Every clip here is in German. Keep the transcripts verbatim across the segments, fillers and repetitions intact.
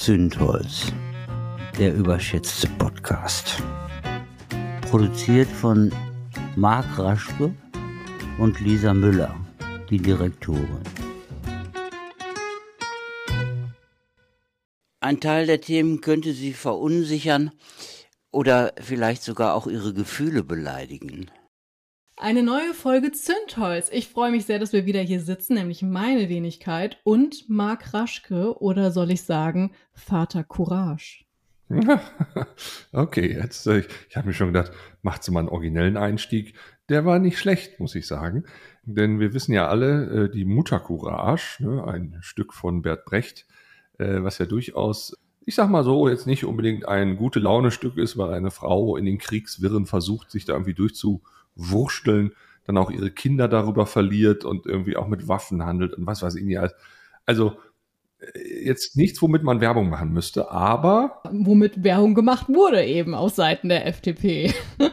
Zündholz, der überschätzte Podcast. Produziert von Marc Raschke und Lisa Müller, die Direktorin. Ein Teil der Themen könnte Sie verunsichern oder vielleicht sogar auch Ihre Gefühle beleidigen. Eine neue Folge Zündholz. Ich freue mich sehr, dass wir wieder hier sitzen, nämlich meine Wenigkeit und Marc Raschke oder soll ich sagen Vater Courage. Okay, jetzt, äh, ich, ich habe mir schon gedacht, macht sie mal einen originellen Einstieg. Der war nicht schlecht, muss ich sagen. Denn wir wissen ja alle, äh, die Mutter Courage, ne, ein Stück von Bert Brecht, äh, was ja durchaus, ich sag mal so, jetzt nicht unbedingt ein Gute-Laune-Stück ist, weil eine Frau in den Kriegswirren versucht, sich da irgendwie durchzuwursteln, dann auch ihre Kinder darüber verliert und irgendwie auch mit Waffen handelt und was weiß ich nicht. Also jetzt nichts, womit man Werbung machen müsste, aber... Womit Werbung gemacht wurde eben auf Seiten der F D P.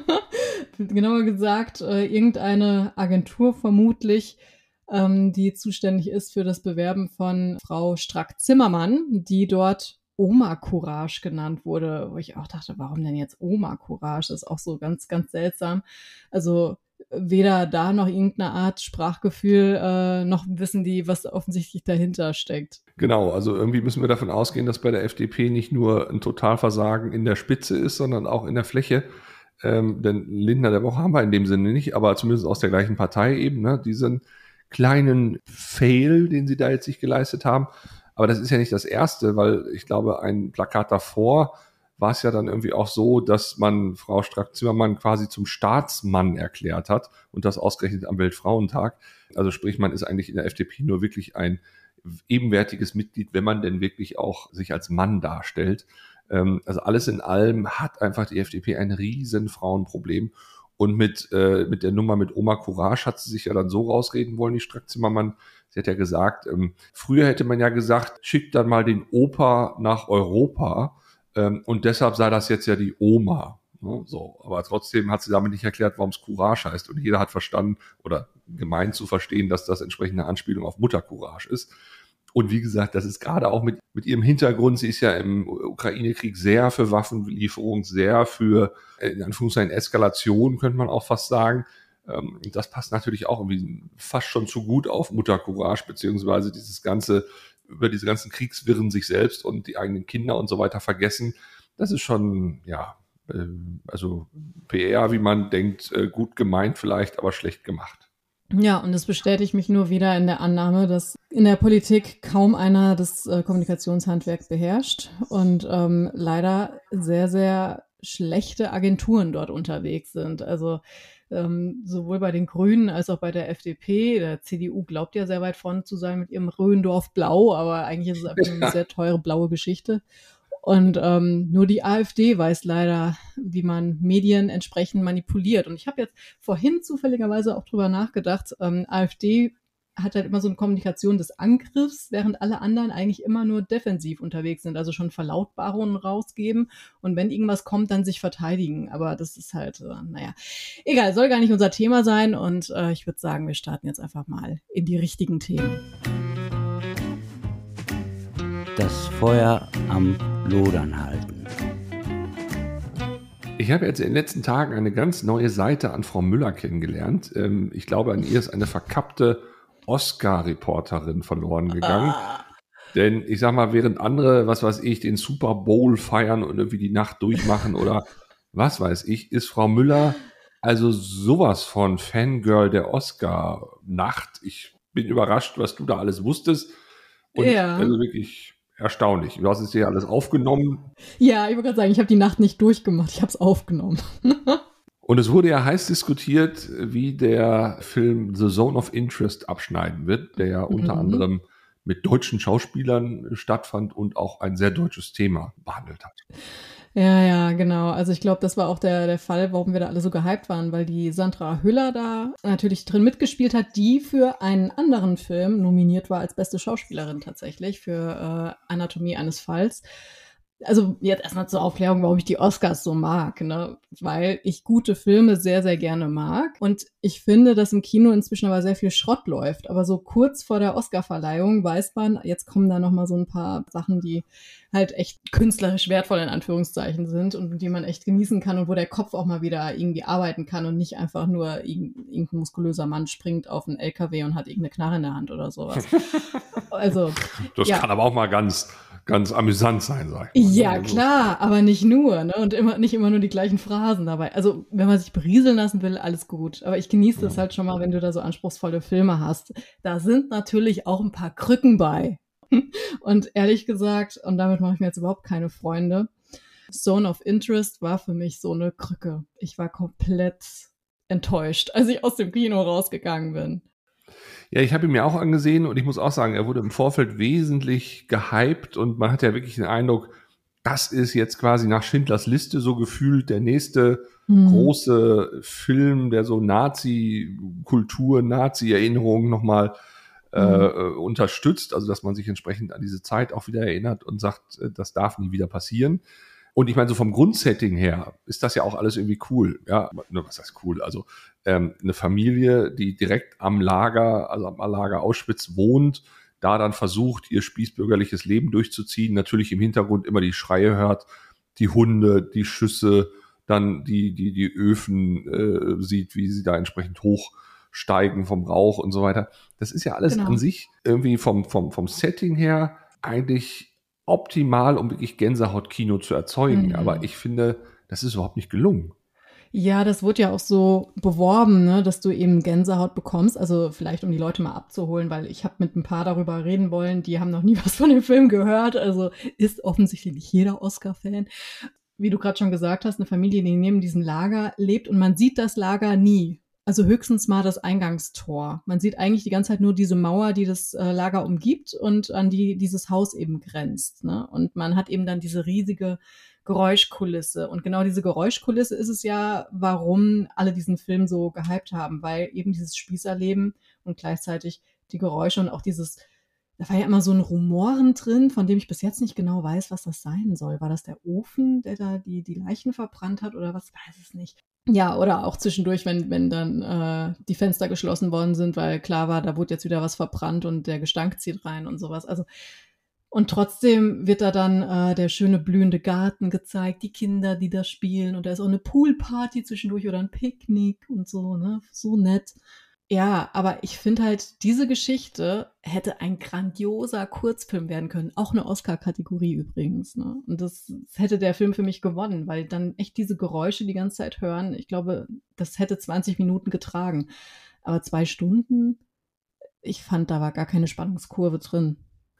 Genauer gesagt, äh, irgendeine Agentur vermutlich, ähm, die zuständig ist für das Bewerben von Frau Strack-Zimmermann, die dort Oma Courage genannt wurde, wo ich auch dachte, warum denn jetzt Oma Courage? Das ist auch so ganz, ganz seltsam. Also weder da noch irgendeine Art Sprachgefühl, äh, noch wissen die, was offensichtlich dahinter steckt. Genau, also irgendwie müssen wir davon ausgehen, dass bei der F D P nicht nur ein Totalversagen in der Spitze ist, sondern auch in der Fläche. Ähm, denn Lindner der Woche haben wir in dem Sinne nicht, aber zumindest aus der gleichen Partei eben, ne, diesen kleinen Fail, den sie da jetzt sich geleistet haben. Aber das ist ja nicht das Erste, weil ich glaube, ein Plakat davor war es ja dann irgendwie auch so, dass man Frau Strack-Zimmermann quasi zum Staatsmann erklärt hat und das ausgerechnet am Weltfrauentag. Also sprich, man ist eigentlich in der F D P nur wirklich ein ebenwertiges Mitglied, wenn man denn wirklich auch sich als Mann darstellt. Also alles in allem hat einfach die F D P ein riesen Frauenproblem. Und mit, äh, mit der Nummer mit Oma Courage hat sie sich ja dann so rausreden wollen, die Strack-Zimmermann. Sie hat ja gesagt, ähm, früher hätte man ja gesagt, schickt dann mal den Opa nach Europa. Ähm, und deshalb sei das jetzt ja die Oma. Ne? So, aber trotzdem hat sie damit nicht erklärt, warum es Courage heißt. Und jeder hat verstanden oder gemeint zu verstehen, dass das entsprechende Anspielung auf Mutter Courage ist. Und wie gesagt, das ist gerade auch mit, mit ihrem Hintergrund, sie ist ja im Ukraine-Krieg sehr für Waffenlieferung, sehr für, in Anführungszeichen, Eskalation, könnte man auch fast sagen. Das passt natürlich auch irgendwie fast schon zu gut auf Mutter Courage, beziehungsweise dieses ganze, über diese ganzen Kriegswirren sich selbst und die eigenen Kinder und so weiter vergessen. Das ist schon, ja, also P R, wie man denkt, gut gemeint vielleicht, aber schlecht gemacht. Ja, und das bestätigt mich nur wieder in der Annahme, dass in der Politik kaum einer das äh, Kommunikationshandwerk beherrscht und ähm, leider sehr, sehr schlechte Agenturen dort unterwegs sind. Also ähm, sowohl bei den Grünen als auch bei der F D P. Der C D U glaubt ja sehr weit vorne zu sein mit ihrem Röhendorf Blau, aber eigentlich ist es einfach eine sehr teure blaue Geschichte. Und ähm, nur die AfD weiß leider, wie man Medien entsprechend manipuliert. Und ich habe jetzt vorhin zufälligerweise auch drüber nachgedacht, ähm, AfD hat halt immer so eine Kommunikation des Angriffs, während alle anderen eigentlich immer nur defensiv unterwegs sind, also schon Verlautbarungen rausgeben und wenn irgendwas kommt, dann sich verteidigen. Aber das ist halt, äh, naja, egal, soll gar nicht unser Thema sein. Und äh, ich würde sagen, wir starten jetzt einfach mal in die richtigen Themen. Das Feuer am Lodern halten. Ich habe jetzt in den letzten Tagen eine ganz neue Seite an Frau Müller kennengelernt. Ich glaube, an ihr ist eine verkappte Oscar-Reporterin verloren gegangen. Ah. Denn ich sag mal, während andere, was weiß ich, den Super Bowl feiern und irgendwie die Nacht durchmachen oder was weiß ich, ist Frau Müller also sowas von Fangirl der Oscar-Nacht. Ich bin überrascht, was du da alles wusstest. Und ja. Also wirklich erstaunlich. Du hast es dir alles aufgenommen. Ja, ich wollte gerade sagen, ich habe die Nacht nicht durchgemacht, ich habe es aufgenommen. Und es wurde ja heiß diskutiert, wie der Film The Zone of Interest abschneiden wird, der ja unter mhm. anderem mit deutschen Schauspielern stattfand und auch ein sehr deutsches Thema behandelt hat. Ja, ja, genau. Also ich glaube, das war auch der, der Fall, warum wir da alle so gehypt waren, weil die Sandra Hüller da natürlich drin mitgespielt hat, die für einen anderen Film nominiert war als beste Schauspielerin tatsächlich, für äh, Anatomie eines Falls. Also jetzt erstmal zur Aufklärung, warum ich die Oscars so mag, ne? Weil ich gute Filme sehr, sehr gerne mag. Und ich finde, dass im Kino inzwischen aber sehr viel Schrott läuft. Aber so kurz vor der Oscarverleihung weiß man, jetzt kommen da nochmal so ein paar Sachen, die halt echt künstlerisch wertvoll in Anführungszeichen sind und die man echt genießen kann und wo der Kopf auch mal wieder irgendwie arbeiten kann und nicht einfach nur irgendein muskulöser Mann springt auf einen L K W und hat irgendeine Knarre in der Hand oder sowas. Also das ja. kann aber auch mal ganz ganz amüsant sein, sag ich mal. Ja, klar, aber nicht nur, ne? Und immer, nicht immer nur die gleichen Phrasen dabei. Also, wenn man sich berieseln lassen will, alles gut. Aber ich genieße das halt schon mal, wenn du da so anspruchsvolle Filme hast. Da sind natürlich auch ein paar Krücken bei. Und ehrlich gesagt, und damit mache ich mir jetzt überhaupt keine Freunde, Zone of Interest war für mich so eine Krücke. Ich war komplett enttäuscht, als ich aus dem Kino rausgegangen bin. Ja, ich habe ihn mir auch angesehen und ich muss auch sagen, er wurde im Vorfeld wesentlich gehypt und man hat ja wirklich den Eindruck, das ist jetzt quasi nach Schindlers Liste so gefühlt der nächste mhm. große Film, der so Nazi-Kultur, Nazi-Erinnerungen nochmal mhm. äh, unterstützt, also dass man sich entsprechend an diese Zeit auch wieder erinnert und sagt, das darf nie wieder passieren. Und ich meine, so vom Grundsetting her ist das ja auch alles irgendwie cool. Ja, was heißt cool? Also ähm, eine Familie, die direkt am Lager, also am Lager Auschwitz wohnt, da dann versucht, ihr spießbürgerliches Leben durchzuziehen, natürlich im Hintergrund immer die Schreie hört, die Hunde, die Schüsse, dann die die die Öfen äh, sieht, wie sie da entsprechend hochsteigen vom Rauch und so weiter. Das ist ja alles genau. an sich irgendwie vom vom vom Setting her eigentlich optimal, um wirklich Gänsehaut-Kino zu erzeugen. Mhm. Aber ich finde, das ist überhaupt nicht gelungen. Ja, das wurde ja auch so beworben, ne, dass du eben Gänsehaut bekommst. Also vielleicht, um die Leute mal abzuholen, weil ich habe mit ein paar darüber reden wollen, die haben noch nie was von dem Film gehört. Also ist offensichtlich nicht jeder Oscar-Fan. Wie du gerade schon gesagt hast, eine Familie, die neben diesem Lager lebt und man sieht das Lager nie. Also höchstens mal das Eingangstor. Man sieht eigentlich die ganze Zeit nur diese Mauer, die das äh, Lager umgibt und an die dieses Haus eben grenzt, ne? Und man hat eben dann diese riesige Geräuschkulisse. Und genau diese Geräuschkulisse ist es ja, warum alle diesen Film so gehypt haben, weil eben dieses Spießerleben und gleichzeitig die Geräusche und auch dieses, da war ja immer so ein Rumoren drin, von dem ich bis jetzt nicht genau weiß, was das sein soll. War das der Ofen, der da die, die Leichen verbrannt hat oder was? Weiß es nicht. Ja, oder auch zwischendurch, wenn, wenn dann äh, die Fenster geschlossen worden sind, weil klar war, da wurde jetzt wieder was verbrannt und der Gestank zieht rein und sowas. Also und trotzdem wird da dann äh, der schöne blühende Garten gezeigt, die Kinder, die da spielen und da ist auch eine Poolparty zwischendurch oder ein Picknick und so, ne? So nett. Ja, aber ich finde halt, diese Geschichte hätte ein grandioser Kurzfilm werden können. Auch eine Oscar-Kategorie übrigens, ne? Und das, das hätte der Film für mich gewonnen, weil dann echt diese Geräusche die ganze Zeit hören. Ich glaube, das hätte zwanzig Minuten getragen. Aber zwei Stunden, ich fand, da war gar keine Spannungskurve drin.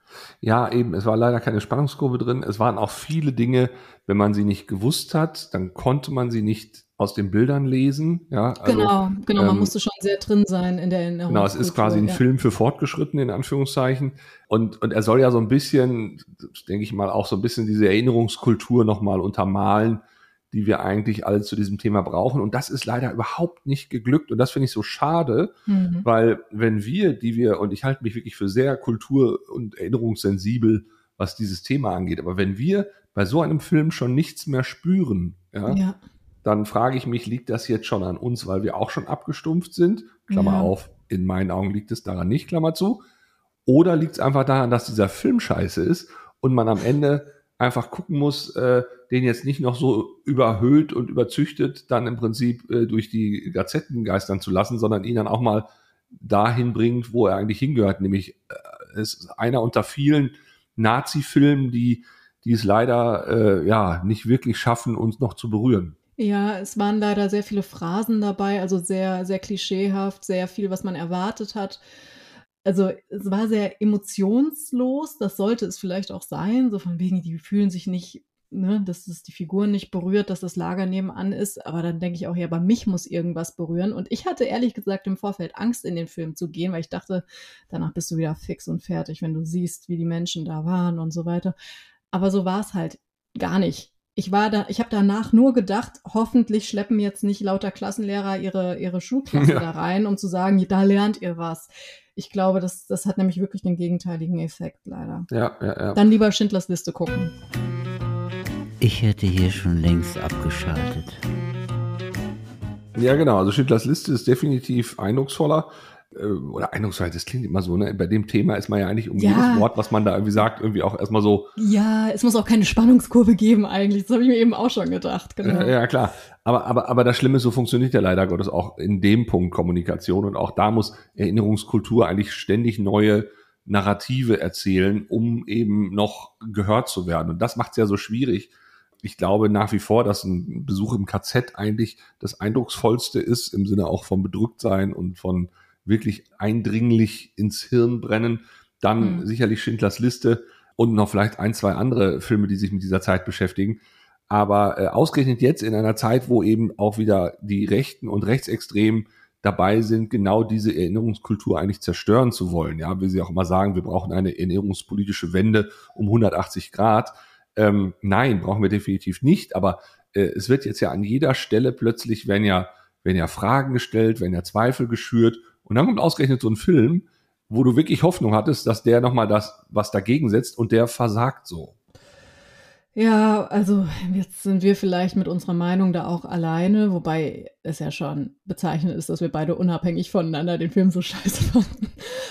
Ja, eben, es war leider keine Spannungskurve drin. Es waren auch viele Dinge, wenn man sie nicht gewusst hat, dann konnte man sie nicht aus den Bildern lesen. Ja, also, genau, genau, man ähm, musste schon sehr drin sein in der Erinnerung. Genau, es ist quasi ein ja. Film für Fortgeschrittene, in Anführungszeichen. Und, und er soll ja so ein bisschen, denke ich mal, auch so ein bisschen diese Erinnerungskultur nochmal untermalen, die wir eigentlich alle zu diesem Thema brauchen. Und das ist leider überhaupt nicht geglückt. Und das finde ich so schade, mhm. weil wenn wir, die wir, und ich halte mich wirklich für sehr kultur- und erinnerungssensibel, was dieses Thema angeht, aber wenn wir bei so einem Film schon nichts mehr spüren, ja, ja. dann frage ich mich, liegt das jetzt schon an uns, weil wir auch schon abgestumpft sind? Klammer ja. auf, in meinen Augen liegt es daran nicht, Klammer zu. Oder liegt es einfach daran, dass dieser Film scheiße ist und man am Ende einfach gucken muss, äh, den jetzt nicht noch so überhöht und überzüchtet dann im Prinzip äh, durch die Gazetten geistern zu lassen, sondern ihn dann auch mal dahin bringt, wo er eigentlich hingehört. Nämlich äh, ist einer unter vielen Nazi-Filmen, die, die es leider äh, ja nicht wirklich schaffen, uns noch zu berühren. Ja, es waren leider sehr viele Phrasen dabei, also sehr, sehr klischeehaft, sehr viel, was man erwartet hat. Also es war sehr emotionslos, das sollte es vielleicht auch sein, so von wegen, die fühlen sich nicht, ne, dass es die Figuren nicht berührt, dass das Lager nebenan ist, aber dann denke ich auch, ja, bei mich muss irgendwas berühren und ich hatte ehrlich gesagt im Vorfeld Angst, in den Film zu gehen, weil ich dachte, danach bist du wieder fix und fertig, wenn du siehst, wie die Menschen da waren und so weiter, aber so war es halt gar nicht. Ich war da, ich habe danach nur gedacht, hoffentlich schleppen jetzt nicht lauter Klassenlehrer ihre, ihre Schulklasse ja. da rein, um zu sagen, da lernt ihr was. Ich glaube, das, das hat nämlich wirklich den gegenteiligen Effekt, leider. Ja, ja, ja. Dann lieber Schindlers Liste gucken. Ich hätte hier schon längst abgeschaltet. Ja, genau. Also Schindlers Liste ist definitiv eindrucksvoller. Oder eindrucksvoll, das klingt immer so, ne? Bei dem Thema ist man ja eigentlich um ja. jedes Wort, was man da irgendwie sagt, irgendwie auch erstmal so. Ja, es muss auch keine Spannungskurve geben eigentlich. Das habe ich mir eben auch schon gedacht. Genau. Ja, ja, klar. Aber, aber, aber das Schlimme ist, so funktioniert ja leider Gottes auch in dem Punkt Kommunikation. Und auch da muss Erinnerungskultur eigentlich ständig neue Narrative erzählen, um eben noch gehört zu werden. Und das macht es ja so schwierig. Ich glaube nach wie vor, dass ein Besuch im K Z eigentlich das Eindrucksvollste ist, im Sinne auch von Bedrücktsein und von wirklich eindringlich ins Hirn brennen. Dann mhm. sicherlich Schindlers Liste und noch vielleicht ein, zwei andere Filme, die sich mit dieser Zeit beschäftigen. Aber äh, ausgerechnet jetzt in einer Zeit, wo eben auch wieder die Rechten und Rechtsextremen dabei sind, genau diese Erinnerungskultur eigentlich zerstören zu wollen. Ja, wie sie auch immer sagen, wir brauchen eine erinnerungspolitische Wende um hundertachtzig Grad. Ähm, nein, brauchen wir definitiv nicht. Aber äh, es wird jetzt ja an jeder Stelle plötzlich, werden ja, werden ja Fragen gestellt, werden ja Zweifel geschürt. Und dann kommt ausgerechnet so ein Film, wo du wirklich Hoffnung hattest, dass der nochmal das, was dagegen setzt, und der versagt so. Ja, also jetzt sind wir vielleicht mit unserer Meinung da auch alleine, wobei es ja schon bezeichnend ist, dass wir beide unabhängig voneinander den Film so scheiße fanden.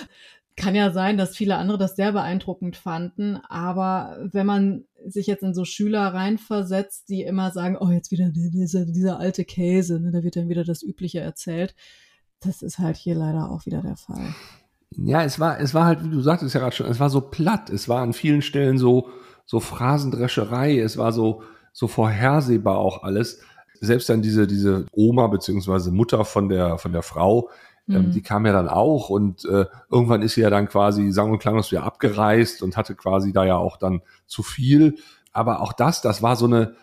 Kann ja sein, dass viele andere das sehr beeindruckend fanden, aber wenn man sich jetzt in so Schüler reinversetzt, die immer sagen, oh, jetzt wieder dieser, dieser alte Käse, ne, da wird dann wieder das Übliche erzählt. Das ist halt hier leider auch wieder der Fall. Ja, es war, es war halt, wie du sagtest ja gerade schon, es war so platt. Es war an vielen Stellen so, so Phrasendrescherei. Es war so, so vorhersehbar auch alles. Selbst dann diese, diese Oma beziehungsweise Mutter von der, von der Frau, mhm. ähm, die kam ja dann auch und äh, irgendwann ist sie ja dann quasi sang- und klanglos wieder abgereist und hatte quasi da ja auch dann zu viel. Aber auch das, das war so eine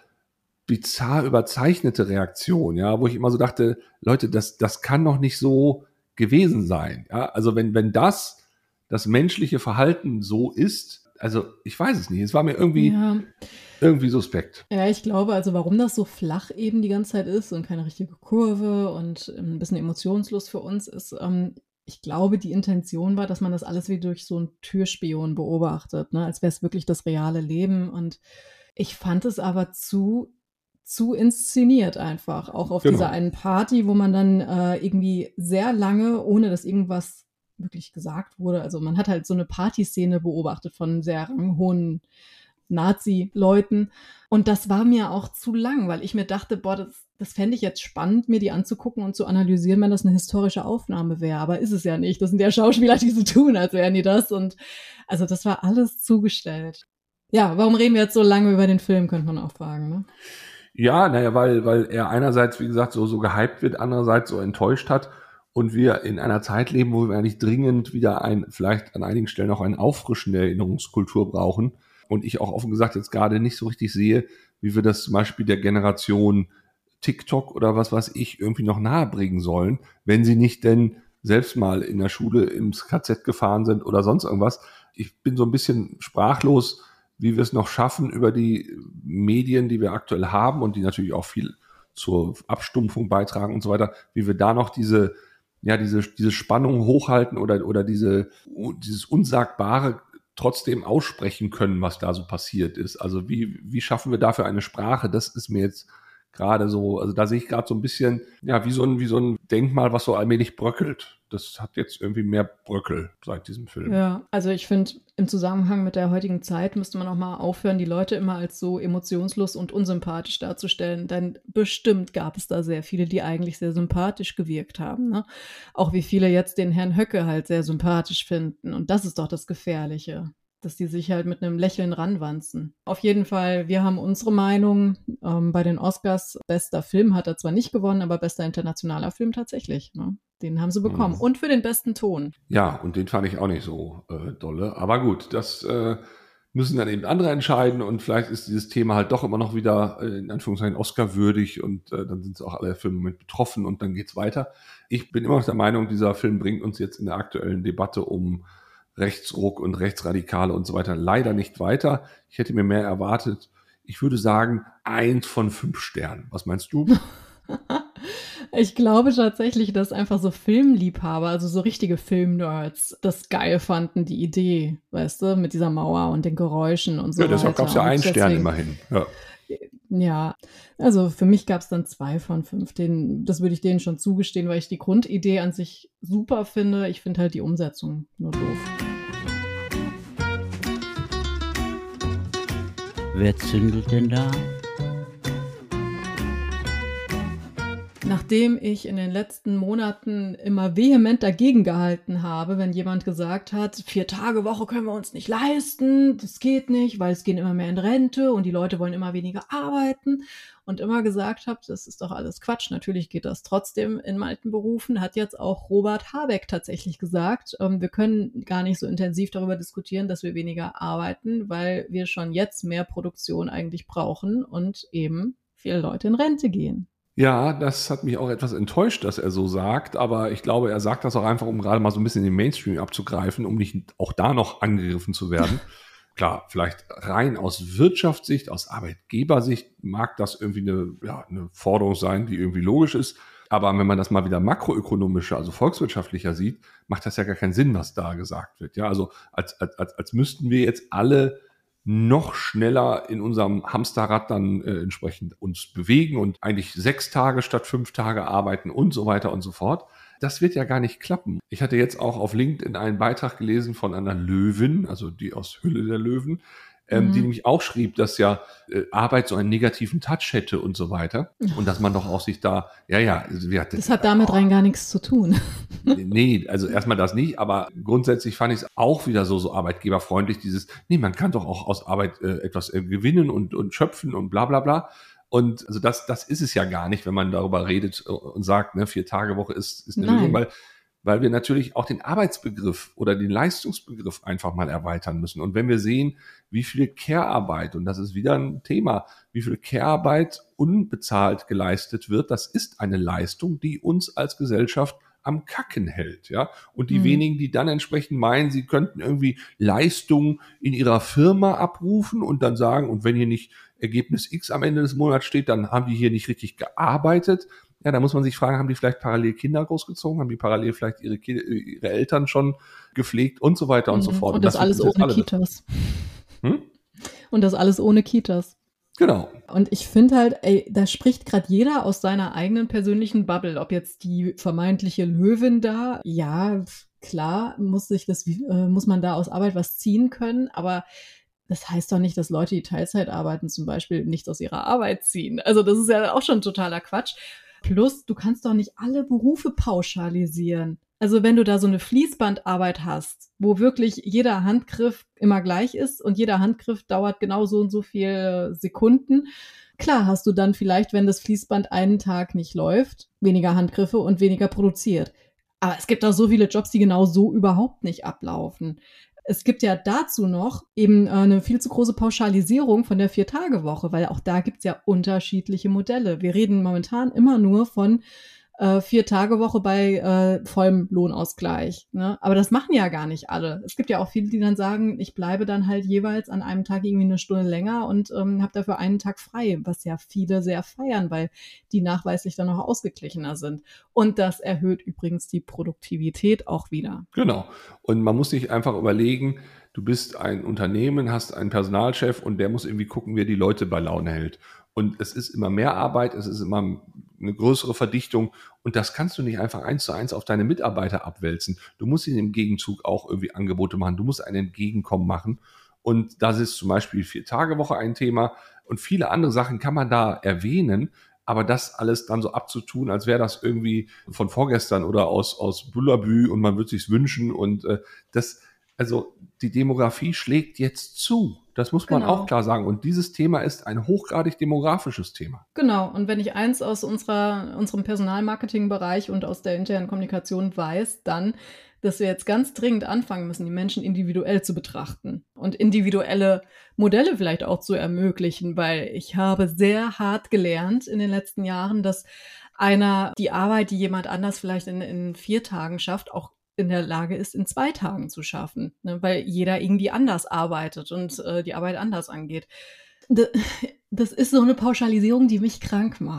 bizarr überzeichnete Reaktion, ja, wo ich immer so dachte, Leute, das, das kann doch nicht so gewesen sein, ja, also wenn, wenn das, das menschliche Verhalten so ist, also ich weiß es nicht, es war mir irgendwie, ja. irgendwie suspekt. Ja, ich glaube, also warum das so flach eben die ganze Zeit ist und keine richtige Kurve und ein bisschen emotionslos für uns ist, ähm, ich glaube, die Intention war, dass man das alles wie durch so einen Türspion beobachtet, ne, als wäre es wirklich das reale Leben, und ich fand es aber zu zu inszeniert einfach, auch auf genau. dieser einen Party, wo man dann äh, irgendwie sehr lange, ohne dass irgendwas wirklich gesagt wurde, also man hat halt so eine Partyszene beobachtet von sehr ranghohen Nazi-Leuten, und das war mir auch zu lang, weil ich mir dachte, boah, das, das fände ich jetzt spannend, mir die anzugucken und zu analysieren, wenn das eine historische Aufnahme wäre, aber ist es ja nicht, das sind ja Schauspieler, die so tun, als wären die das, und also das war alles zugestellt. Ja, warum reden wir jetzt so lange über den Film, könnte man auch fragen, ne? Ja, naja, weil, weil er einerseits, wie gesagt, so, so gehypt wird, andererseits so enttäuscht hat und wir in einer Zeit leben, wo wir eigentlich dringend wieder ein, vielleicht an einigen Stellen auch ein Auffrischen der Erinnerungskultur brauchen. Und ich auch offen gesagt jetzt gerade nicht so richtig sehe, wie wir das zum Beispiel der Generation TikTok oder was weiß ich irgendwie noch nahe bringen sollen, wenn sie nicht denn selbst mal in der Schule ins K Z gefahren sind oder sonst irgendwas. Ich bin so ein bisschen sprachlos, wie wir es noch schaffen, über die Medien, die wir aktuell haben und die natürlich auch viel zur Abstumpfung beitragen und so weiter, wie wir da noch diese, ja, diese, diese Spannung hochhalten oder, oder diese, dieses Unsagbare trotzdem aussprechen können, was da so passiert ist. Also wie, wie schaffen wir dafür eine Sprache? Das ist mir jetzt gerade so, also da sehe ich gerade so ein bisschen, ja, wie so ein, wie so ein Denkmal, was so allmählich bröckelt. Das hat jetzt irgendwie mehr Bröckel seit diesem Film. Ja, also ich finde, im Zusammenhang mit der heutigen Zeit müsste man auch mal aufhören, die Leute immer als so emotionslos und unsympathisch darzustellen, denn bestimmt gab es da sehr viele, die eigentlich sehr sympathisch gewirkt haben, ne? Auch wie viele jetzt den Herrn Höcke halt sehr sympathisch finden, und das ist doch das Gefährliche, dass die sich halt mit einem Lächeln ranwanzen. Auf jeden Fall, wir haben unsere Meinung. Ähm, bei den Oscars, bester Film hat er zwar nicht gewonnen, aber bester internationaler Film tatsächlich, ne? Den haben sie bekommen. Mhm. Und für den besten Ton. Ja, und den fand ich auch nicht so äh, dolle. Aber gut, das äh, müssen dann eben andere entscheiden, und vielleicht ist dieses Thema halt doch immer noch wieder äh, in Anführungszeichen Oscar-würdig, und äh, dann sind es auch alle für den Moment betroffen und dann geht's weiter. Ich bin immer noch der Meinung, dieser Film bringt uns jetzt in der aktuellen Debatte um Rechtsruck und Rechtsradikale und so weiter leider nicht weiter. Ich hätte mir mehr erwartet. Ich würde sagen, eins von fünf Sternen. Was meinst du? Ich glaube tatsächlich, dass einfach so Filmliebhaber, also so richtige Filmnerds, das geil fanden, die Idee, weißt du, mit dieser Mauer und den Geräuschen und so ja, deshalb weiter. gab es ja einen Stern immerhin. Ja. Ja, also für mich gab es dann zwei von fünf. Den, das würde ich denen schon zugestehen, weil ich die Grundidee an sich super finde. Ich finde halt die Umsetzung nur doof. Wer zündelt denn da? Nachdem ich in den letzten Monaten immer vehement dagegen gehalten habe, wenn jemand gesagt hat, vier Tage Woche können wir uns nicht leisten, das geht nicht, weil es gehen immer mehr in Rente und die Leute wollen immer weniger arbeiten und immer gesagt habe, das ist doch alles Quatsch, natürlich geht das trotzdem in manchen Berufen, hat jetzt auch Robert Habeck tatsächlich gesagt, ähm, wir können gar nicht so intensiv darüber diskutieren, dass wir weniger arbeiten, weil wir schon jetzt mehr Produktion eigentlich brauchen und eben viele Leute in Rente gehen. Ja, das hat mich auch etwas enttäuscht, dass er so sagt, aber ich glaube, er sagt das auch einfach, um gerade mal so ein bisschen den Mainstream abzugreifen, um nicht auch da noch angegriffen zu werden. Klar, vielleicht rein aus Wirtschaftssicht, aus Arbeitgebersicht mag das irgendwie eine, ja, eine Forderung sein, die irgendwie logisch ist. Aber wenn man das mal wieder makroökonomischer, also volkswirtschaftlicher sieht, macht das ja gar keinen Sinn, was da gesagt wird. Ja, also als, als, als müssten wir jetzt alle noch schneller in unserem Hamsterrad dann äh, entsprechend uns bewegen und eigentlich sechs Tage statt fünf Tage arbeiten und so weiter und so fort. Das wird ja gar nicht klappen. Ich hatte jetzt auch auf LinkedIn einen Beitrag gelesen von einer Löwin, also die aus Hülle der Löwen, ähm, mhm. die nämlich auch schrieb, dass ja äh, Arbeit so einen negativen Touch hätte und so weiter. Und dass man doch auch sich da, ja, ja. ja das, das hat damit oh, rein gar nichts zu tun. Nee, also erstmal das nicht, aber grundsätzlich fand ich es auch wieder so, so arbeitgeberfreundlich, dieses, nee, man kann doch auch aus Arbeit äh, etwas äh, gewinnen und, und schöpfen und bla bla bla. Und also das, das ist es ja gar nicht, wenn man darüber redet und sagt, ne, vier Tage Woche ist, ist eine Nein. Lösung, weil weil wir natürlich auch den Arbeitsbegriff oder den Leistungsbegriff einfach mal erweitern müssen. Und wenn wir sehen, wie viel Care-Arbeit, und das ist wieder ein Thema, wie viel Care-Arbeit unbezahlt geleistet wird, das ist eine Leistung, die uns als Gesellschaft am Kacken hält, ja. Und die mhm. wenigen, die dann entsprechend meinen, sie könnten irgendwie Leistungen in ihrer Firma abrufen und dann sagen, und wenn hier nicht Ergebnis X am Ende des Monats steht, dann haben die hier nicht richtig gearbeitet. Ja, da muss man sich fragen, haben die vielleicht parallel Kinder großgezogen? Haben die parallel vielleicht ihre, ihre Eltern schon gepflegt und so weiter und mhm. so fort? Und das, und das alles ohne alle Kitas. Hm? Und das alles ohne Kitas. Genau. Und ich finde halt, ey, da spricht gerade jeder aus seiner eigenen persönlichen Bubble. Ob jetzt die vermeintliche Löwin da, ja, klar, muss sich das, äh, muss man da aus Arbeit was ziehen können, aber das heißt doch nicht, dass Leute, die Teilzeit arbeiten, zum Beispiel nichts aus ihrer Arbeit ziehen. Also das ist ja auch schon totaler Quatsch. Plus, du kannst doch nicht alle Berufe pauschalisieren. Also wenn du da so eine Fließbandarbeit hast, wo wirklich jeder Handgriff immer gleich ist und jeder Handgriff dauert genau so und so viele Sekunden, klar hast du dann vielleicht, wenn das Fließband einen Tag nicht läuft, weniger Handgriffe und weniger produziert. Aber es gibt auch so viele Jobs, die genau so überhaupt nicht ablaufen. Es gibt ja dazu noch eben eine viel zu große Pauschalisierung von der Vier-Tage-Woche, weil auch da gibt's ja unterschiedliche Modelle. Wir reden momentan immer nur von äh, Vier-Tage-Woche bei äh, vollem Lohnausgleich. Ne? Aber das machen ja gar nicht alle. Es gibt ja auch viele, die dann sagen, ich bleibe dann halt jeweils an einem Tag irgendwie eine Stunde länger und ähm, habe dafür einen Tag frei, was ja viele sehr feiern, weil die nachweislich dann noch ausgeglichener sind. Und das erhöht übrigens die Produktivität auch wieder. Genau. Und man muss sich einfach überlegen, du bist ein Unternehmen, hast einen Personalchef und der muss irgendwie gucken, wie er die Leute bei Laune hält. Und es ist immer mehr Arbeit, es ist immer eine größere Verdichtung und das kannst du nicht einfach eins zu eins auf deine Mitarbeiter abwälzen. Du musst ihnen im Gegenzug auch irgendwie Angebote machen, du musst ein Entgegenkommen machen und das ist zum Beispiel Vier-Tage-Woche ein Thema und viele andere Sachen kann man da erwähnen, aber das alles dann so abzutun, als wäre das irgendwie von vorgestern oder aus, aus Bullabü und man würde sich's wünschen und äh, das, also die Demografie schlägt jetzt zu. Das muss man genau. auch klar sagen. Und dieses Thema ist ein hochgradig demografisches Thema. Genau. Und wenn ich eins aus unserer, unserem Personalmarketing-Bereich und aus der internen Kommunikation weiß, dann, dass wir jetzt ganz dringend anfangen müssen, die Menschen individuell zu betrachten und individuelle Modelle vielleicht auch zu ermöglichen, weil ich habe sehr hart gelernt in den letzten Jahren, dass einer die Arbeit, die jemand anders vielleicht in, in vier Tagen schafft, auch in der Lage ist, in zwei Tagen zu schaffen, ne? Weil jeder irgendwie anders arbeitet und äh, die Arbeit anders angeht. D- Das ist so eine Pauschalisierung, die mich krank macht.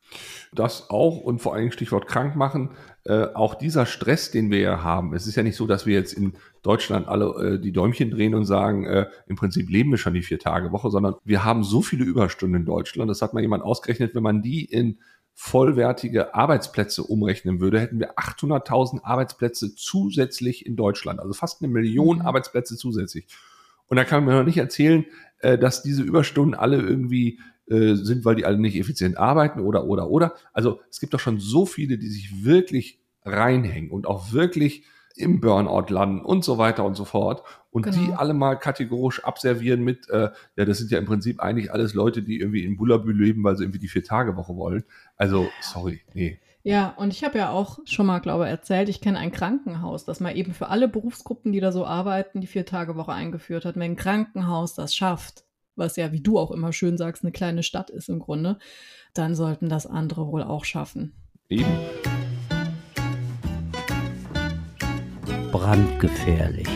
Das auch und vor allem Stichwort krank machen, äh, auch dieser Stress, den wir ja haben. Es ist ja nicht so, dass wir jetzt in Deutschland alle äh, die Däumchen drehen und sagen, äh, im Prinzip leben wir schon die Vier-Tage-Woche, sondern wir haben so viele Überstunden in Deutschland. Das hat mal jemand ausgerechnet, wenn man die in vollwertige Arbeitsplätze umrechnen würde, hätten wir achthunderttausend Arbeitsplätze zusätzlich in Deutschland. Also fast eine Million mhm. Arbeitsplätze zusätzlich. Und da kann man mir noch nicht erzählen, äh, dass diese Überstunden alle irgendwie sind, weil die alle nicht effizient arbeiten oder, oder, oder. Also es gibt doch schon so viele, die sich wirklich reinhängen und auch wirklich im Burnout landen und so weiter und so fort. Und genau. die alle mal kategorisch abservieren mit, äh, ja, das sind ja im Prinzip eigentlich alles Leute, die irgendwie in Bullabü leben, weil sie irgendwie die Vier-Tage-Woche wollen. Also, sorry, nee. Ja, und ich habe ja auch schon mal, glaube ich, erzählt, ich kenne ein Krankenhaus, das mal eben für alle Berufsgruppen, die da so arbeiten, die Vier-Tage-Woche eingeführt hat. Wenn ein Krankenhaus das schafft, was ja, wie du auch immer schön sagst, eine kleine Stadt ist im Grunde, dann sollten das andere wohl auch schaffen. Eben. Brandgefährlich.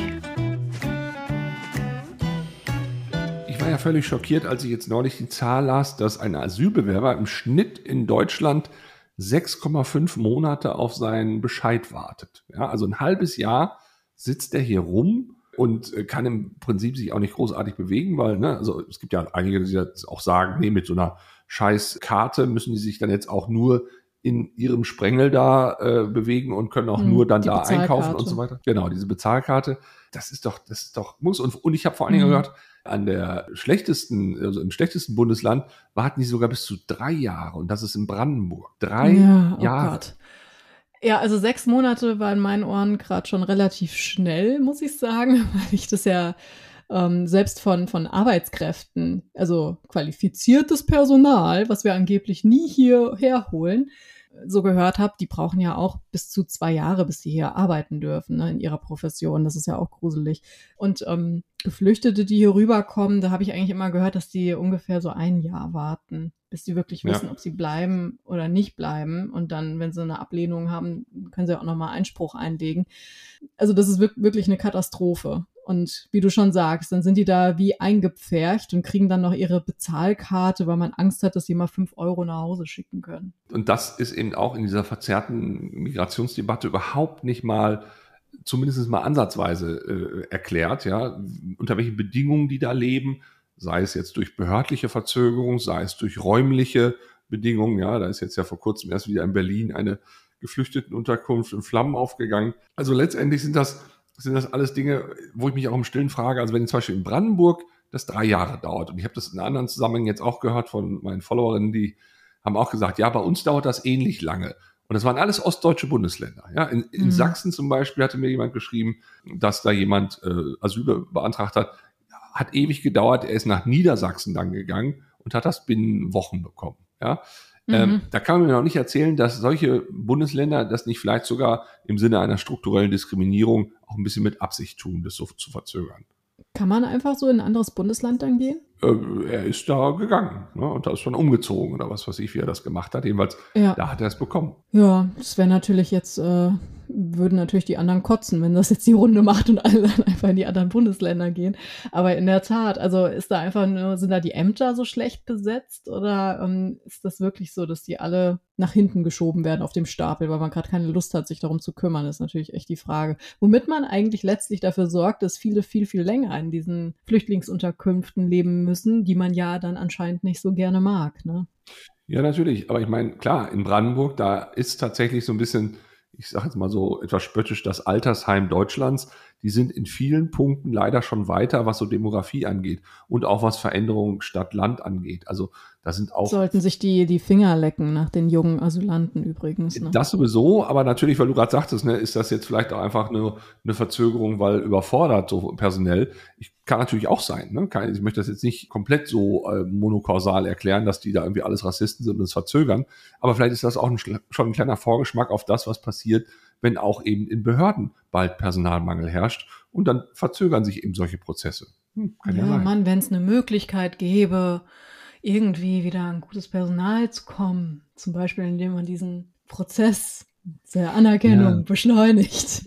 Ich war ja völlig schockiert, als ich jetzt neulich die Zahl las, dass ein Asylbewerber im Schnitt in Deutschland sechs Komma fünf Monate auf seinen Bescheid wartet. Ja, also ein halbes Jahr sitzt er hier rum und kann im Prinzip sich auch nicht großartig bewegen, weil, ne, also es gibt ja einige, die jetzt auch sagen, nee, mit so einer scheiß Karte müssen die sich dann jetzt auch nur in ihrem Sprengel da äh, bewegen und können auch hm, nur dann da einkaufen und so weiter. Genau, diese Bezahlkarte, das ist doch, das ist doch, muss. Und, und ich habe vor allen Dingen hm. gehört, an der schlechtesten, also im schlechtesten Bundesland warten die sogar bis zu drei Jahre und das ist in Brandenburg. Drei ja, oh Jahre. Gott. Ja, also sechs Monate war in meinen Ohren gerade schon relativ schnell, muss ich sagen, weil ich das ja ähm, selbst von, von Arbeitskräften, also qualifiziertes Personal, was wir angeblich nie hierher holen, so gehört habe, die brauchen ja auch bis zu zwei Jahre, bis die hier arbeiten dürfen, ne, in ihrer Profession. Das ist ja auch gruselig. Und ähm, Geflüchtete, die hier rüberkommen, da habe ich eigentlich immer gehört, dass die ungefähr so ein Jahr warten, bis sie wirklich wissen, ja. ob sie bleiben oder nicht bleiben. Und dann, wenn sie eine Ablehnung haben, können sie auch nochmal Einspruch einlegen. Also das ist wirklich eine Katastrophe. Und wie du schon sagst, dann sind die da wie eingepfercht und kriegen dann noch ihre Bezahlkarte, weil man Angst hat, dass sie mal fünf Euro nach Hause schicken können. Und das ist eben auch in dieser verzerrten Migrationsdebatte überhaupt nicht mal, zumindest mal ansatzweise äh, erklärt, ja, unter welchen Bedingungen die da leben, sei es jetzt durch behördliche Verzögerung, sei es durch räumliche Bedingungen, ja, da ist jetzt ja vor kurzem erst wieder in Berlin eine Geflüchtetenunterkunft in Flammen aufgegangen. Also letztendlich sind das sind das alles Dinge, wo ich mich auch im Stillen frage, also wenn zum Beispiel in Brandenburg das drei Jahre dauert, und ich habe das in anderen Zusammenhängen jetzt auch gehört von meinen Followerinnen, die haben auch gesagt, ja, bei uns dauert das ähnlich lange. Und das waren alles ostdeutsche Bundesländer. Ja, in, in mhm. Sachsen zum Beispiel hatte mir jemand geschrieben, dass da jemand äh, Asyl beantragt hat, hat ewig gedauert, er ist nach Niedersachsen dann gegangen und hat das binnen Wochen bekommen. Ja. Mhm. Ähm, da kann man mir noch nicht erzählen, dass solche Bundesländer das nicht vielleicht sogar im Sinne einer strukturellen Diskriminierung auch ein bisschen mit Absicht tun, das so zu verzögern. Kann man einfach so in ein anderes Bundesland dann gehen? Äh, er ist da gegangen, ne, und da ist schon umgezogen oder was weiß ich, wie er das gemacht hat. Jedenfalls, ja. Da hat er es bekommen. Ja, das wäre natürlich jetzt, äh, würden natürlich die anderen kotzen, wenn das jetzt die Runde macht und alle dann einfach in die anderen Bundesländer gehen. Aber in der Tat, also ist da einfach nur, sind da die Ämter so schlecht besetzt oder ähm, ist das wirklich so, dass die alle nach hinten geschoben werden auf dem Stapel, weil man gerade keine Lust hat, sich darum zu kümmern, ist natürlich echt die Frage. Womit man eigentlich letztlich dafür sorgt, dass viele viel, viel länger in diesen Flüchtlingsunterkünften leben müssen, die man ja dann anscheinend nicht so gerne mag, ne? Ja, natürlich. Aber ich meine, klar, in Brandenburg, da ist tatsächlich so ein bisschen, ich sage jetzt mal so etwas spöttisch, das Altersheim Deutschlands. Die sind in vielen Punkten leider schon weiter, was so Demografie angeht und auch was Veränderung Stadt-Land angeht. Also da sind auch... Sollten sich die, die Finger lecken nach den jungen Asylanten übrigens. Ne? Das sowieso, aber natürlich, weil du gerade sagtest, ne, ist das jetzt vielleicht auch einfach eine, eine Verzögerung, weil überfordert so personell. Ich, kann natürlich auch sein. Ne? Kann, ich möchte das jetzt nicht komplett so äh, monokausal erklären, dass die da irgendwie alles Rassisten sind und es verzögern. Aber vielleicht ist das auch ein, schon ein kleiner Vorgeschmack auf das, was passiert, wenn auch eben in Behörden bald Personalmangel herrscht. Und dann verzögern sich eben solche Prozesse. Hm, kann ja, ja sein. Mann, wenn es eine Möglichkeit gäbe, irgendwie wieder an gutes Personal zu kommen, zum Beispiel indem man diesen Prozess der Anerkennung ja. beschleunigt.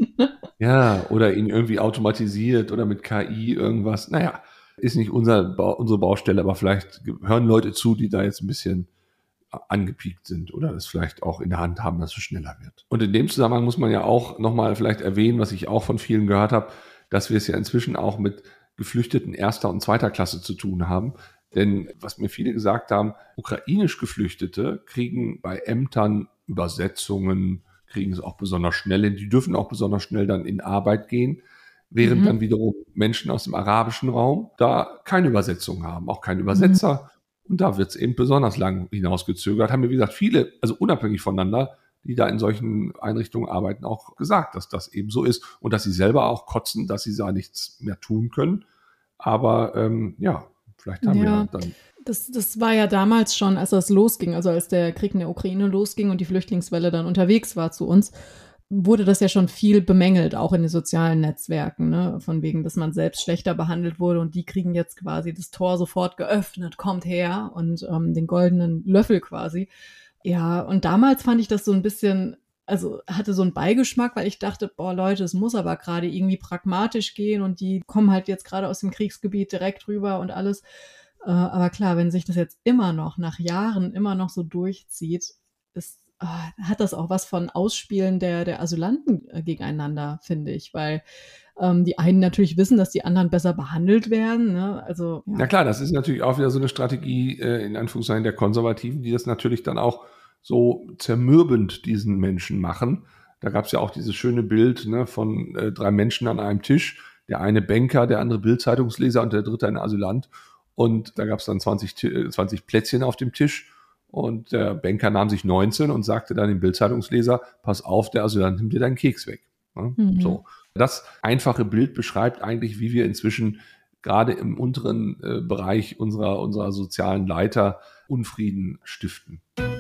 Ja, oder ihn irgendwie automatisiert oder mit K I irgendwas. Naja, ist nicht unser ba- unsere Baustelle, aber vielleicht hören Leute zu, die da jetzt ein bisschen angepiekt sind oder es vielleicht auch in der Hand haben, dass es schneller wird. Und in dem Zusammenhang muss man ja auch nochmal vielleicht erwähnen, was ich auch von vielen gehört habe, dass wir es ja inzwischen auch mit Geflüchteten erster und zweiter Klasse zu tun haben. Denn was mir viele gesagt haben, ukrainisch Geflüchtete kriegen bei Ämtern Übersetzungen, kriegen es auch besonders schnell hin. Die dürfen auch besonders schnell dann in Arbeit gehen, während mhm. dann wiederum Menschen aus dem arabischen Raum da keine Übersetzung haben, auch keinen Übersetzer. Mhm. Und da wird es eben besonders lang hinausgezögert. Haben mir, wie gesagt, viele, also unabhängig voneinander, die da in solchen Einrichtungen arbeiten, auch gesagt, dass das eben so ist und dass sie selber auch kotzen, dass sie da nichts mehr tun können. Aber ähm, ja, vielleicht haben ja, wir dann... Das, das war ja damals schon, als das losging, also als der Krieg in der Ukraine losging und die Flüchtlingswelle dann unterwegs war zu uns, wurde das ja schon viel bemängelt, auch in den sozialen Netzwerken, ne? Von wegen, dass man selbst schlechter behandelt wurde und die kriegen jetzt quasi das Tor sofort geöffnet, kommt her und ähm, den goldenen Löffel quasi. Ja, und damals fand ich das so ein bisschen, also hatte so einen Beigeschmack, weil ich dachte, boah Leute, es muss aber gerade irgendwie pragmatisch gehen und die kommen halt jetzt gerade aus dem Kriegsgebiet direkt rüber und alles. Äh, aber klar, wenn sich das jetzt immer noch, nach Jahren immer noch so durchzieht, ist hat das auch was von Ausspielen der, der Asylanten gegeneinander, finde ich, weil ähm, die einen natürlich wissen, dass die anderen besser behandelt werden. Ne? Also, ja. Na klar, das ist natürlich auch wieder so eine Strategie, äh, in Anführungszeichen der Konservativen, die das natürlich dann auch so zermürbend diesen Menschen machen. Da gab es ja auch dieses schöne Bild, ne, von äh, drei Menschen an einem Tisch, der eine Banker, der andere Bild-Zeitungsleser und der dritte ein Asylant. Und da gab es dann zwanzig, zwanzig Plätzchen auf dem Tisch. Und der Banker nahm sich neunzehn und sagte dann dem Bild-Zeitungsleser, pass auf, der Asylant nimmt dir deinen Keks weg. Ja, mhm. So. Das einfache Bild beschreibt eigentlich, wie wir inzwischen gerade im unteren äh, Bereich unserer, unserer sozialen Leiter Unfrieden stiften.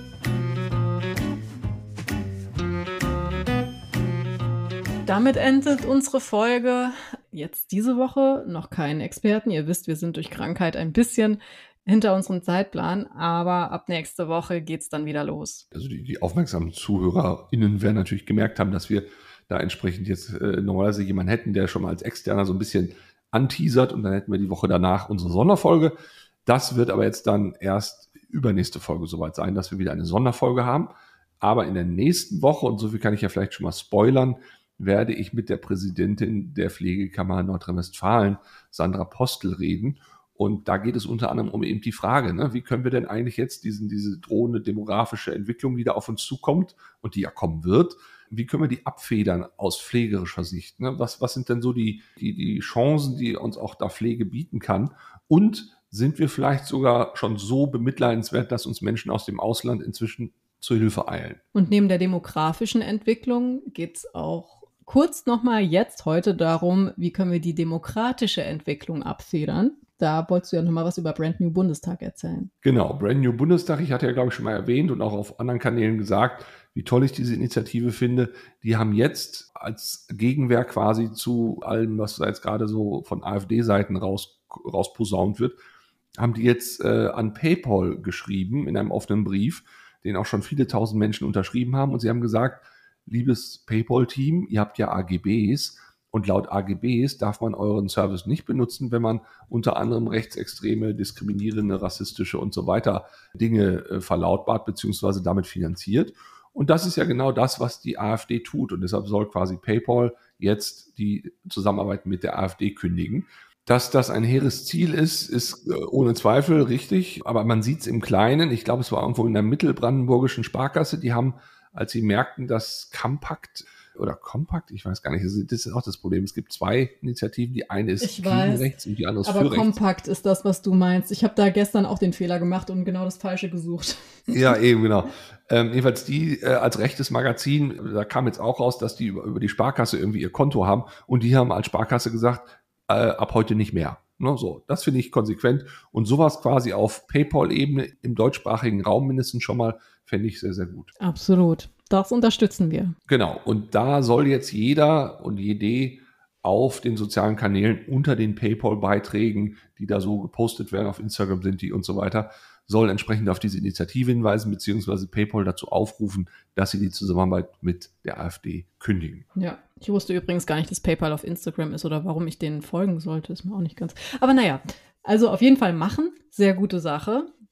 Damit endet unsere Folge. Jetzt diese Woche noch keinen Experten. Ihr wisst, wir sind durch Krankheit ein bisschen hinter unserem Zeitplan, aber ab nächste Woche geht's dann wieder los. Also die, die aufmerksamen ZuhörerInnen werden natürlich gemerkt haben, dass wir da entsprechend jetzt äh, normalerweise jemanden hätten, der schon mal als Externer so ein bisschen anteasert und dann hätten wir die Woche danach unsere Sonderfolge. Das wird aber jetzt dann erst übernächste Folge soweit sein, dass wir wieder eine Sonderfolge haben. Aber in der nächsten Woche, und so viel kann ich ja vielleicht schon mal spoilern, werde ich mit der Präsidentin der Pflegekammer Nordrhein-Westfalen, Sandra Postel, reden. Und da geht es unter anderem um eben die Frage, ne, wie können wir denn eigentlich jetzt diesen, diese drohende demografische Entwicklung, die da auf uns zukommt und die ja kommen wird, wie können wir die abfedern aus pflegerischer Sicht? Ne? Was, was sind denn so die, die, die Chancen, die uns auch da Pflege bieten kann? Und sind wir vielleicht sogar schon so bemitleidenswert, dass uns Menschen aus dem Ausland inzwischen zur Hilfe eilen? Und neben der demografischen Entwicklung geht es auch kurz nochmal jetzt heute darum, wie können wir die demokratische Entwicklung abfedern? Da wolltest du ja nochmal was über Brand New Bundestag erzählen. Genau, Brand New Bundestag. Ich hatte ja, glaube ich, schon mal erwähnt und auch auf anderen Kanälen gesagt, wie toll ich diese Initiative finde. Die haben jetzt als Gegenwehr quasi zu allem, was da jetzt gerade so von AfD-Seiten raus, rausposaunt wird, haben die jetzt äh, an PayPal geschrieben in einem offenen Brief, den auch schon viele tausend Menschen unterschrieben haben. Und sie haben gesagt, liebes PayPal-Team, ihr habt ja A G Bs. Und laut A G Bs darf man euren Service nicht benutzen, wenn man unter anderem rechtsextreme, diskriminierende, rassistische und so weiter Dinge äh, verlautbart bzw. damit finanziert. Und das ist ja genau das, was die AfD tut. Und deshalb soll quasi PayPal jetzt die Zusammenarbeit mit der AfD kündigen. Dass das ein hehres Ziel ist, ist äh, ohne Zweifel richtig. Aber man sieht es im Kleinen. Ich glaube, es war irgendwo in der mittelbrandenburgischen Sparkasse. Die haben, als sie merkten, dass Compact oder Compact, ich weiß gar nicht, das ist auch das Problem. Es gibt zwei Initiativen, die eine ist ich gegen weiß, rechts und die andere ist aber für rechts. Compact ist das, was du meinst. Ich habe da gestern auch den Fehler gemacht und genau das Falsche gesucht. Ja, eben, genau. Ähm, jedenfalls die äh, als rechtes Magazin, da kam jetzt auch raus, dass die über, über die Sparkasse irgendwie ihr Konto haben und die haben als Sparkasse gesagt, äh, ab heute nicht mehr. Ne, so, das finde ich konsequent und sowas quasi auf PayPal-Ebene im deutschsprachigen Raum mindestens schon mal, fände ich sehr, sehr gut. Absolut. Das unterstützen wir. Genau. Und da soll jetzt jeder und jede auf den sozialen Kanälen unter den PayPal-Beiträgen, die da so gepostet werden, auf Instagram sind die und so weiter, soll entsprechend auf diese Initiative hinweisen, beziehungsweise PayPal dazu aufrufen, dass sie die Zusammenarbeit mit der AfD kündigen. Ja, ich wusste übrigens gar nicht, dass PayPal auf Instagram ist oder warum ich denen folgen sollte, ist mir auch nicht ganz. Aber naja, also auf jeden Fall machen, sehr gute Sache.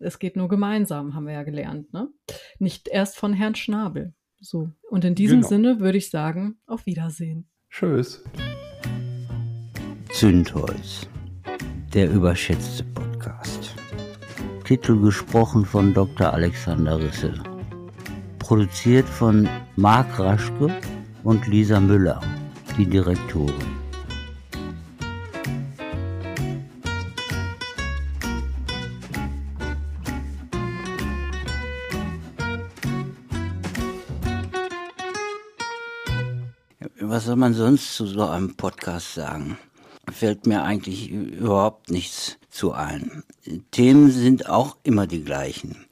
es geht nur gemeinsam, haben wir ja gelernt, ne? Nicht erst von Herrn Schnabel. So. Und in diesem Genau. Sinne würde ich sagen, auf Wiedersehen. Tschüss. Zündholz, der überschätzte Podcast. Titel gesprochen von Doktor Alexander Risse. Produziert von Marc Raschke und Lisa Müller, die Direktorin. Was soll man sonst zu so einem Podcast sagen? Fällt mir eigentlich überhaupt nichts zu ein. Themen sind auch immer die gleichen.